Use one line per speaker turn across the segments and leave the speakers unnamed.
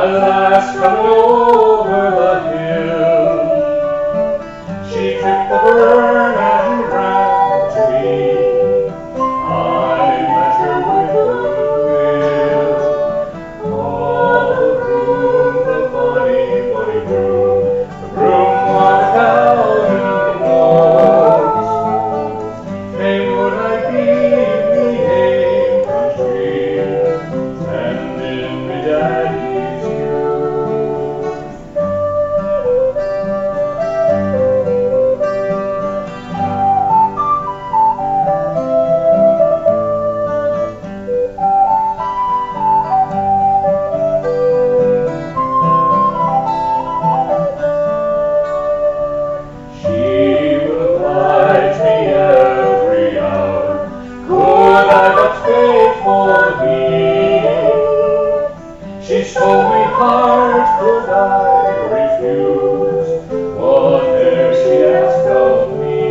At last coming over the hill, she tripped the burn and ran to me. I met her with goodwill. Oh, the broom, the bonny, bonny broom, the broom on the Cowden walls. Hey, would I be me hame country, tending me daddy's she told me hard could I refuse whate'er she asked of me.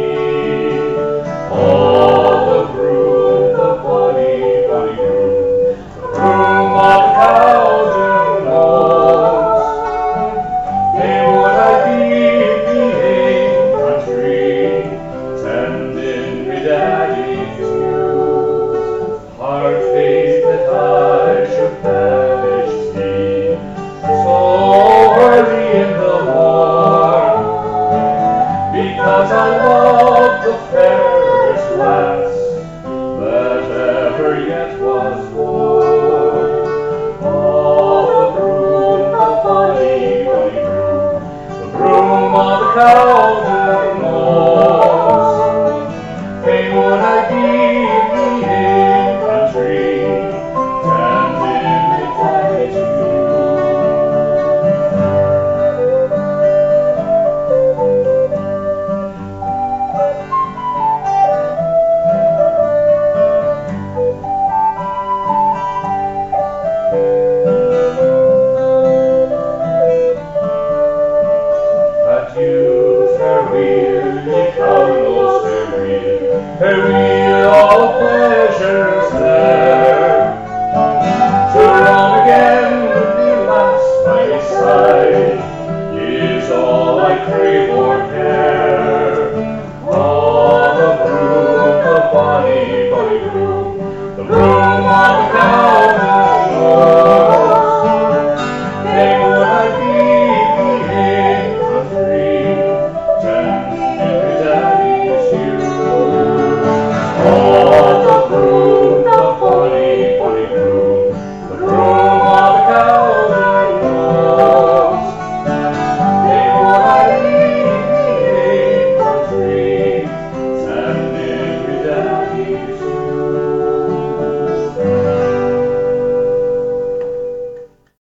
Oh, the broom, the bonny, bonny broom, the broom of Cowden walls. Hey, would I be me hame country, tending me daddy's ewes. Hard faith that I should banish so early in the morn, because I love the fairest lass that ever yet was born. Oh, the broom, the bonny, bonny broom, the broom of the Cowden walls. Hey, would I be me hame country, tending me daddy's ewes. Adieu, farewell, ye Cowden, farewell, all pleasures there. To roam again with me, lass, by my side, is all I crave or care. Oh, the broom, the bonny, bonny broom, the broom